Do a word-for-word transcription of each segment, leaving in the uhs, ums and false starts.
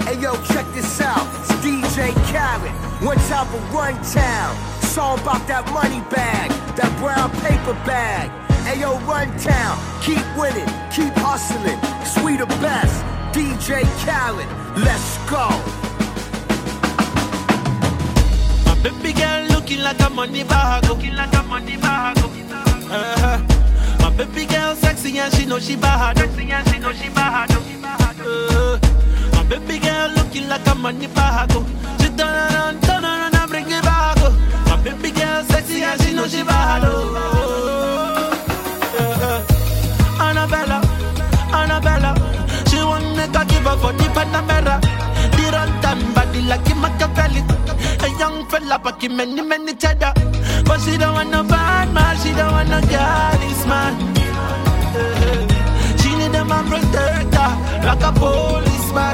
Hey yo, check this out. It's D J Khaled. One time for Run Town. Song about that money bag, that brown paper bag. Hey yo, Run Town. Keep winning, keep hustling. Sweet the best. D J Khaled. Let's go. My baby girl looking like a money bag, looking like a money bag. Uh-huh. My baby girl sexy and she know she bad, sexy and she know she bad. Uh, my baby girl looking like a money bag. She turn around, turn around and bring it back. My baby girl sexy and she know she bad. Uh, Annabella, Annabella, she want make a give up for the Panamera. The run time body like a Machiavelli. A young fella packing many, many cheddar. But she don't want no bad man, she don't want no girlies man. uh, She need a man protector, like a policeman.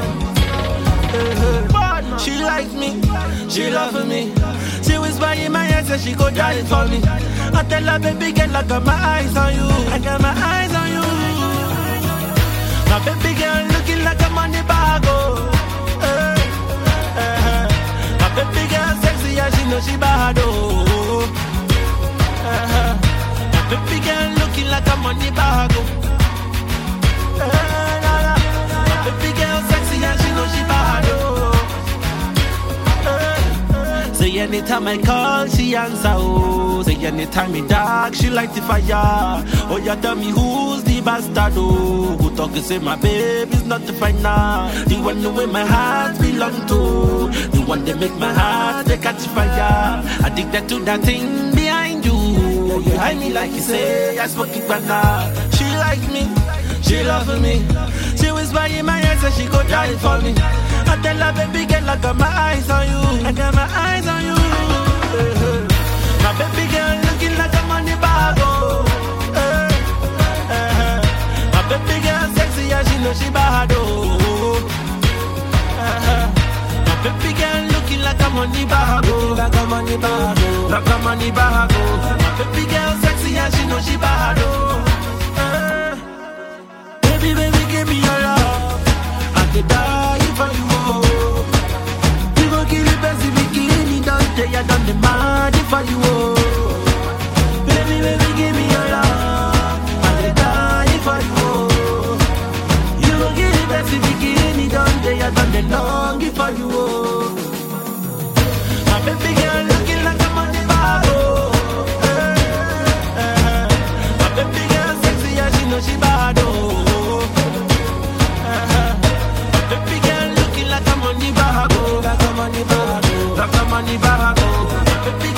uh, She likes me, she loves me. She whisper in my ear, say she go die for me. I tell her, baby girl, I got my eyes on you, I got my eyes on you. My baby girl looking like a money bag, oh. Baby girl sexy and she know she bad, oh. Uh-huh. Baby girl looking like a money bag, oh. Uh-huh. Baby girl sexy and she know she bad, oh. Uh-huh. Say anytime I call, she answer, oh. Say anytime me dark, she light the fire. Oh, you tell me who's the bastard, oh. Who talk and say my baby's not the final. The one the way my heart belong to. The one that make my heart they catch fire. Addicted to that thing behind you. You behind me like you say, I smoke it banana. She like me, she love me. She whisper in my ear, say she go die for me. I tell her, baby girl, I got my eyes on you, I got my eyes on you. Uh-huh. My baby girl looking like a money bag, oh. Uh-huh. My baby girl sexy and she know she bad, oh. Uh-huh. Baby girl looking like a money bag, oh. Like a money bag, oh. Like a money bag, oh. Baby girl sexy and she know she bad, oh. Uh, baby, baby, give me your love. I could die for you, oh. You gon' kill the best bikini, don't tell you done the mad for you, oh. Baby, baby, give me your love. I could die for you, oh. You gon' kill the best bikini, don't tell you done the long for you, oh. My baby girl looking like a money bag, oh. Uh, uh, my baby girl sexy and she know she bad, oh. Uh, my baby girl looking like a money bag, oh. Like a money bag, oh. Like a money bag, oh. My baby